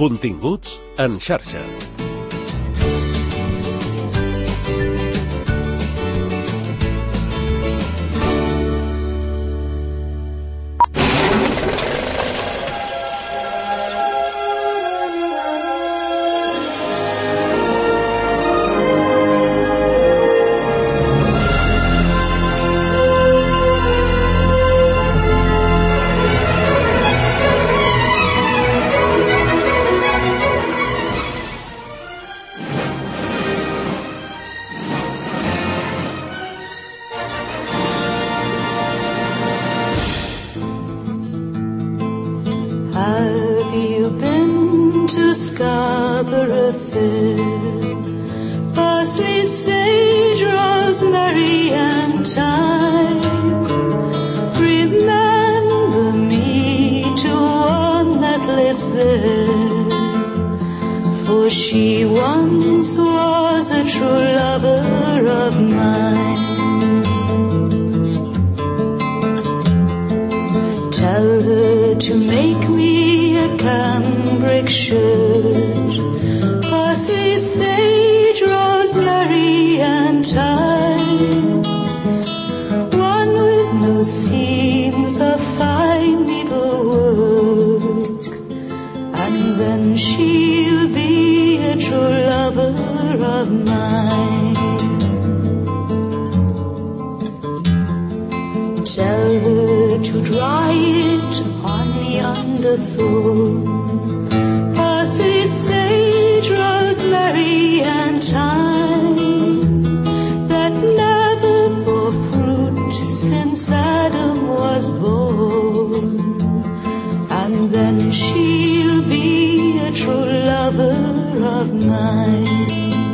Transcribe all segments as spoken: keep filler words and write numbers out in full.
Continguts en xarxa. Have you been to Scarborough Fair? Parsley, sage, rosemary and thyme. Remember me to one that lives there, for she once was a true lover of mine. Tell her to make me a cambric shirt, parsley, sage, rosemary and thyme, one with no seams of fine needlework, and then she'll be a true lover of mine. Tell her to dry it on the underthorn, parsley, sage, rosemary and thyme, that never bore fruit since Adam was born, and then she'll be a true lover of mine.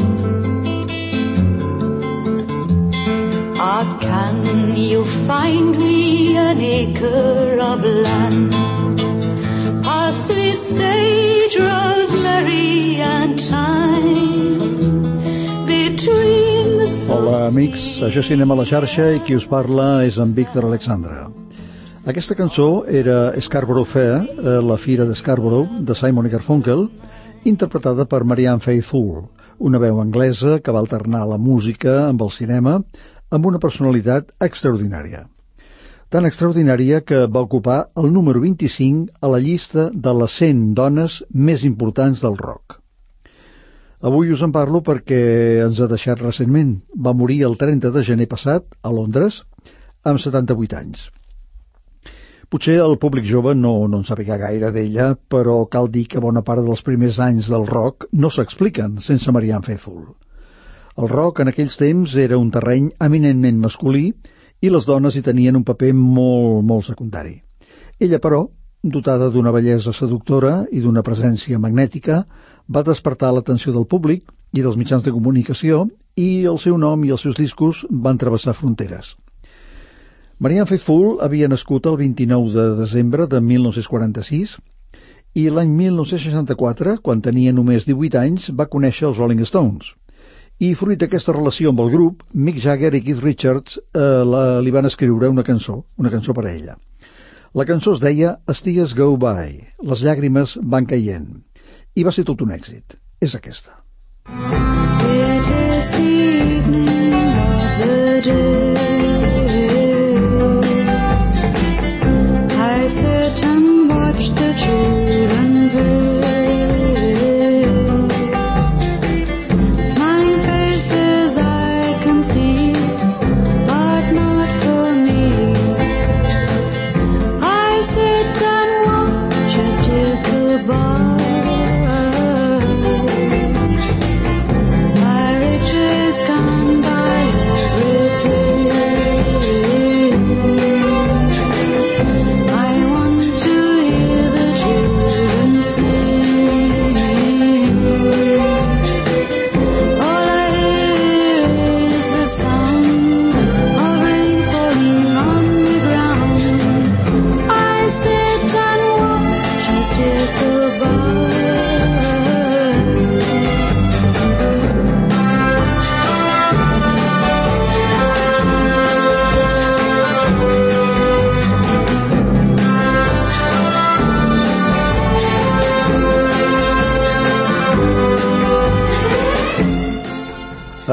Ah, can you find me an acre of land, parsley, sage, rosemary and thyme, between the... Hola, amics, això és Cinema a la xarxa i qui us parla és en Víctor Alexandre. Aquesta cançó era Scarborough Fair, la fira de Scarborough, de Simon i Garfunkel, interpretada per Marianne Faithfull, una veu anglesa que va alternar la música amb el cinema, amb una personalitat extraordinària. Tan extraordinària que va ocupar el número vint-i-cinc a la llista de les cent dones més importants del rock. Avui us en parlo perquè ens ha deixat recentment. Va morir el trenta de gener passat, a Londres, amb setanta-vuit anys. Potser el públic jove no, no en sàpiga gaire d'ella, però cal dir que bona part dels primers anys del rock no s'expliquen sense Marianne Faithfull. El rock en aquells temps era un terreny eminentment masculí i les dones hi tenien un paper molt, molt secundari. Ella, però, dotada d'una bellesa seductora i d'una presència magnètica, va despertar l'atenció del públic i dels mitjans de comunicació i el seu nom i els seus discos van travessar fronteres. Marianne Faithfull havia nascut el vint-i-nou de desembre de mil nou-cents quaranta-sis i l'any mil nou-cents seixanta-quatre, quan tenia només divuit anys, va conèixer els Rolling Stones. I fruit d'aquesta relació amb el grup, Mick Jagger i Keith Richards eh, la, li van escriure una cançó, una cançó per a ella. La cançó es deia As Tears Go By, les llàgrimes van caient, i va ser tot un èxit. És aquesta. It is the evening of the day, I sit and watch the children play. My riches come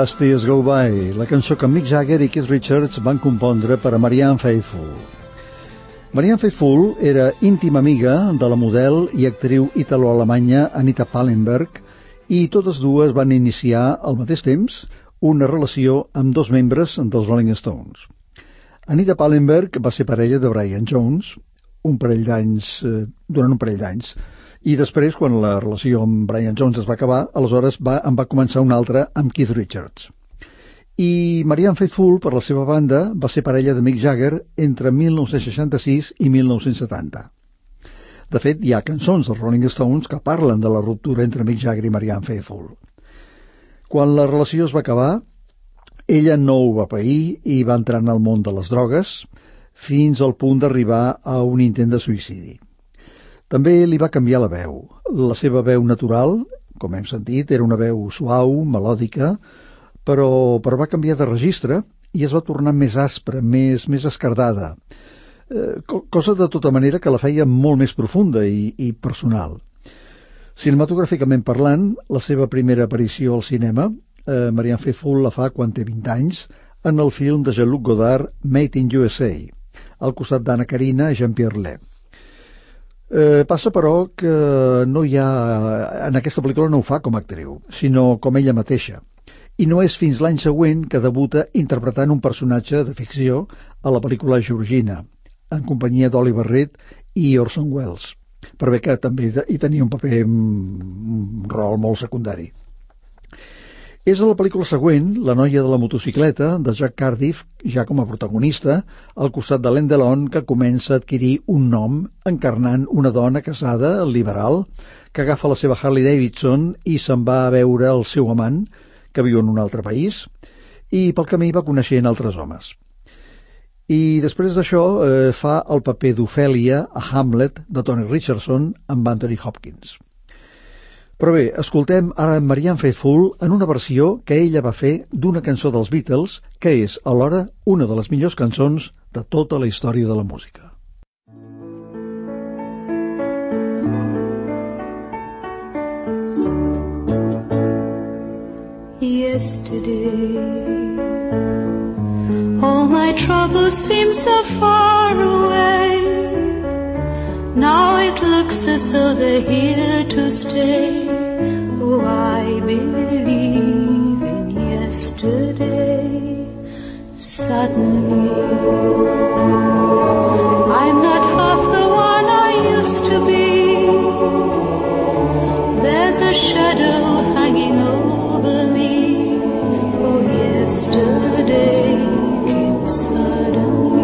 As Tears Go By, la cançó que Mick Jagger i Keith Richards van compondre per a Marianne Faithfull. Marianne Faithfull era íntima amiga de la model i actriu italo-alemanya Anita Pallenberg i totes dues van iniciar al mateix temps una relació amb dos membres dels Rolling Stones. Anita Pallenberg va ser parella de Brian Jones un parell d'anys, eh, durant un parell d'anys, i després, quan la relació amb Brian Jones es va acabar, aleshores va, en va començar una altra amb Keith Richards. I Marianne Faithfull, per la seva banda, va ser parella de Mick Jagger entre mil nou-cents seixanta-sis i mil nou-cents setanta. De fet, hi ha cançons dels Rolling Stones que parlen de la ruptura entre Mick Jagger i Marianne Faithfull. Quan la relació es va acabar, ella no ho va pair i va entrar en el món de les drogues fins al punt d'arribar a un intent de suïcidi. També li va canviar la veu. La seva veu natural, com hem sentit, era una veu suau, melòdica, però, però va canviar de registre i es va tornar més aspra, més, més escardada, eh, cosa de tota manera que la feia molt més profunda i, i personal. Cinematogràficament parlant, la seva primera aparició al cinema, eh, Marianne Faithfull la fa quan té vint anys, en el film de Jean-Luc Godard, Made in U S A, al costat d'Anna Karina i Jean-Pierre Lévy. Eh, passa però que no hi ha, en aquesta pel·lícula no ho fa com a actriu, sinó com ella mateixa. I no és fins l'any següent que debuta interpretant un personatge de ficció a la pel·lícula Georgina, en companyia d'Oliver Reed i Orson Welles, per bé que també hi tenia un paper, un rol molt secundari. És a la pel·lícula següent, La noia de la motocicleta, de Jack Cardiff, ja com a protagonista, al costat de Alain Delon, que comença a adquirir un nom encarnant una dona casada, liberal, que agafa la seva Harley Davidson i se'n va a veure el seu amant, que viu en un altre país, i pel camí va coneixent altres homes. I després d'això eh, fa el paper d'Ofèlia a Hamlet de Tony Richardson amb Anthony Hopkins. Però bé, escoltem ara Marianne Faithfull en una versió que ella va fer d'una cançó dels Beatles que és, alhora, una de les millors cançons de tota la història de la música. Yesterday, all my troubles seem so far away. Now it looks as though they're here to stay. Oh, I believe in yesterday. Suddenly, I'm not half the one I used to be. There's a shadow hanging over me. Oh, yesterday came suddenly.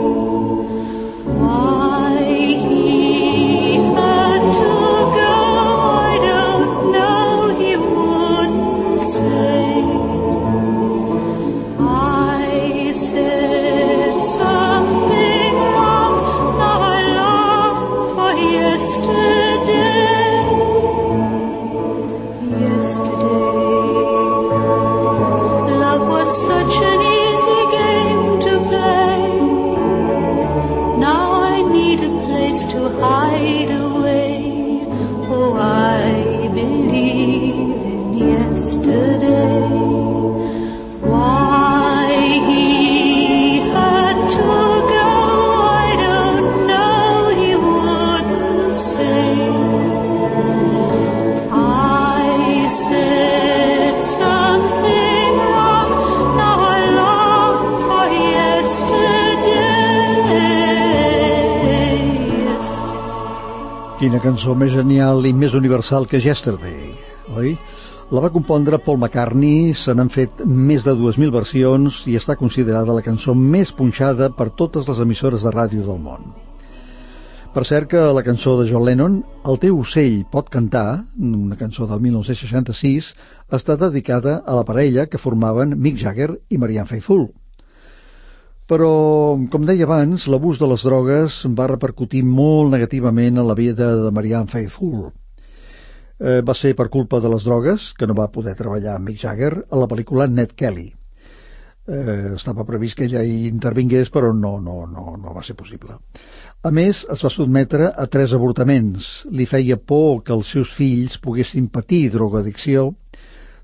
Quina cançó més genial i més universal que Yesterday, oi? La va compondre Paul McCartney, se n'han fet més de dues mil versions i està considerada la cançó més punxada per totes les emissores de ràdio del món. Per cert que la cançó de John Lennon, El teu ocell pot cantar, una cançó del mil nou-cents seixanta-sis, està dedicada a la parella que formaven Mick Jagger i Marianne Faithfull. Però, com deia abans, l'abús de les drogues va repercutir molt negativament en la vida de Marianne Faithfull. Eh, va ser per culpa de les drogues que no va poder treballar amb Mick Jagger a la pel·lícula Ned Kelly. Eh, estava previst que ella hi intervingués, però no, no, no, no va ser possible. A més, es va sotmetre a tres avortaments. Li feia por que els seus fills poguessin patir drogoaddicció.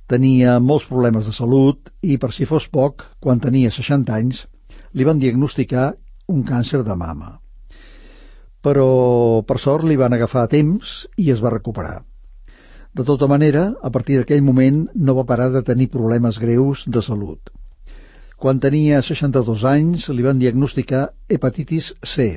Tenia molts problemes de salut i, per si fos poc, quan tenia seixanta anys, li van diagnosticar un càncer de mama. Però, per sort, li van agafar a temps i es va recuperar. De tota manera, a partir d'aquell moment no va parar de tenir problemes greus de salut. Quan tenia seixanta-dos anys, li van diagnosticar hepatitis C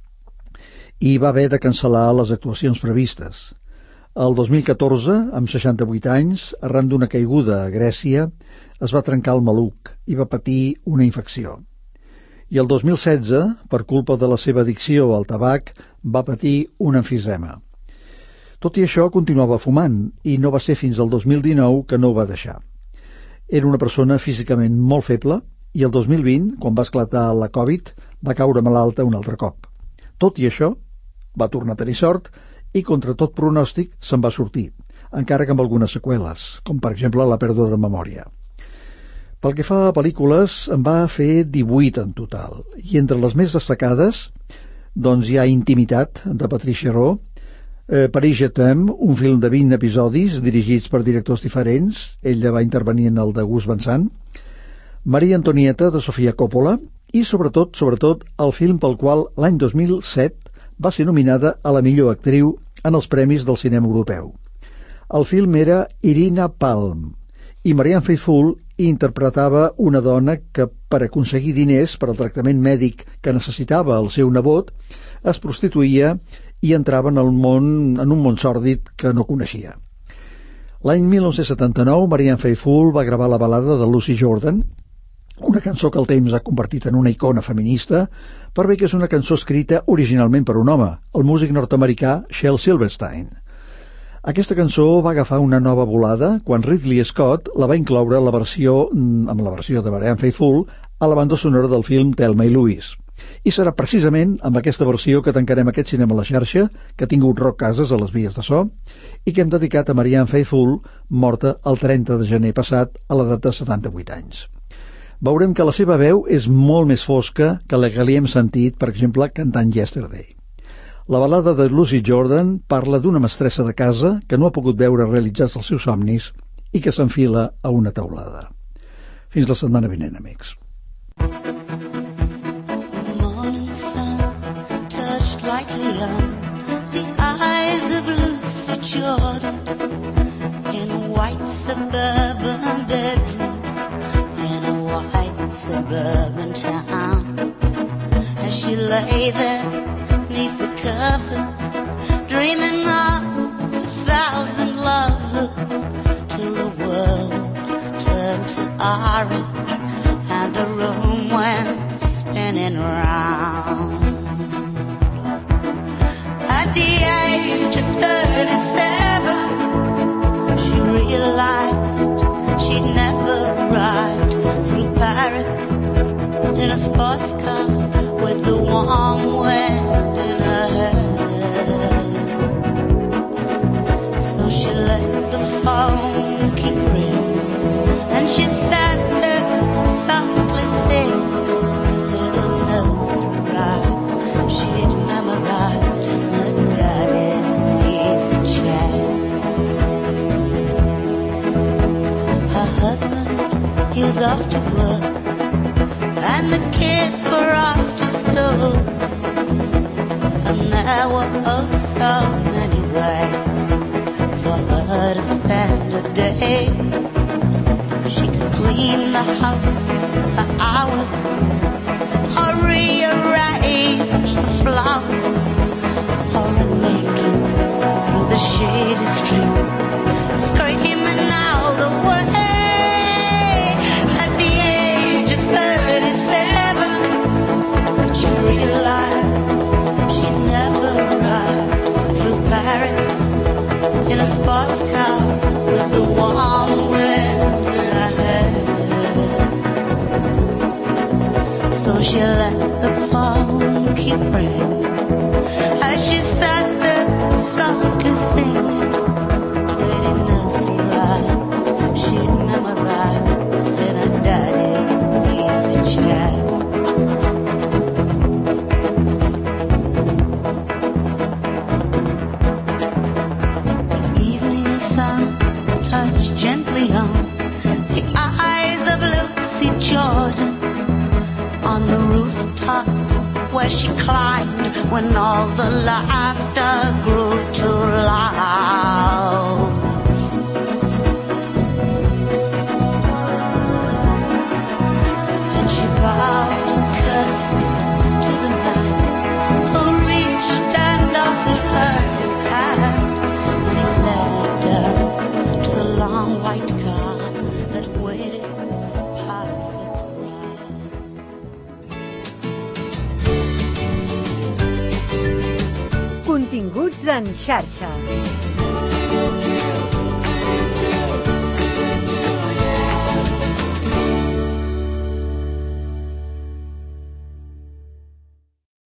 i va haver de cancel·lar les actuacions previstes. El dos mil catorze, amb seixanta-vuit anys, arran d'una caiguda a Grècia, es va trencar el maluc i va patir una infecció. I el dos mil setze, per culpa de la seva addicció al tabac, va patir un emfisema. Tot i això, continuava fumant i no va ser fins al dos mil dinou que no ho va deixar. Era una persona físicament molt feble i el dos mil vint, quan va esclatar la Covid, va caure malalta un altre cop. Tot i això, va tornar a tenir sort i, contra tot pronòstic, se'n va sortir, encara que amb algunes seqüeles, com per exemple la pèrdua de memòria. Pel que fa a pel·lícules, en va fer divuit en total, i entre les més destacades doncs hi ha Intimitat, de Patricia Rowe, eh, Paris Je t'aime, un film de vint episodis dirigits per directors diferents, ella va intervenir en el de Gus Van Sant, Maria Antonieta, de Sofia Coppola, i sobretot, sobretot, el film pel qual l'any dos mil set va ser nominada a la millor actriu en els Premis del Cinema Europeu. El film era Irina Palm i Marianne Faithfull interpretava una dona que, per aconseguir diners per al tractament mèdic que necessitava el seu nebot, es prostituïa i entrava en, el món, en un món sòrdid que no coneixia. L'any dinou setanta-nou, Marianne Faithfull va gravar la balada de Lucy Jordan, una cançó que el temps ha convertit en una icona feminista, per bé que és una cançó escrita originalment per un home, el músic nord-americà Shel Silverstein. Aquesta cançó va agafar una nova volada quan Ridley Scott la va incloure la versió, amb la versió de Marianne Faithfull a la banda sonora del film Thelma i Louise. I serà precisament amb aquesta versió que tancarem aquest cinema a la xarxa, que ha tingut Roc Casas a les vies de so, i que hem dedicat a Marianne Faithfull, morta el trenta de gener passat a l'edat de setanta-vuit anys. Veurem que la seva veu és molt més fosca que la que li hem sentit, per exemple, cantant Yesterday. La balada de Lucy Jordan parla d'una mestressa de casa que no ha pogut veure realitzats els seus somnis i que s'enfila a una teulada. Fins la setmana vinent, amics. Morning sun touched lightly on the eyes of Lucy Jordan in a white suburban bedroom in a white suburban town. As she lay there neath the covers, dreaming of a thousand lovers, till the world turned to orange and the room went spinning round. At the age of thirty-seven, she realized she'd never ride through Paris in a sports car with the warm wind in her hair. So she let the phone keep ringing, and she sat there softly singing little nursery rhymes she'd memorized in her daddy's easy chair. Her husband, he was off to work, and the kids were off to school, and there were oh so many ways for her to spend a day. She could clean the house for hours, or rearrange the flowers, or run naked through the shady street, screaming all the way. At the age of thirty-seven, she realized she'd never ride through Paris in a sports car with the warm wind in her hair. So she let the phone keep ringing as she sat there softly singing pretty nursery rhymes she'd memorized in her daddy's easy chair. Gently alone. The eyes of Lucy Jordan on the rooftop where she climbed when all the laughter grew too loud. Then she bowed and curtsied to the man who reached and offered her his hand. Then he led her down to the long white car that waited past the crowd. Continguts en xarxa.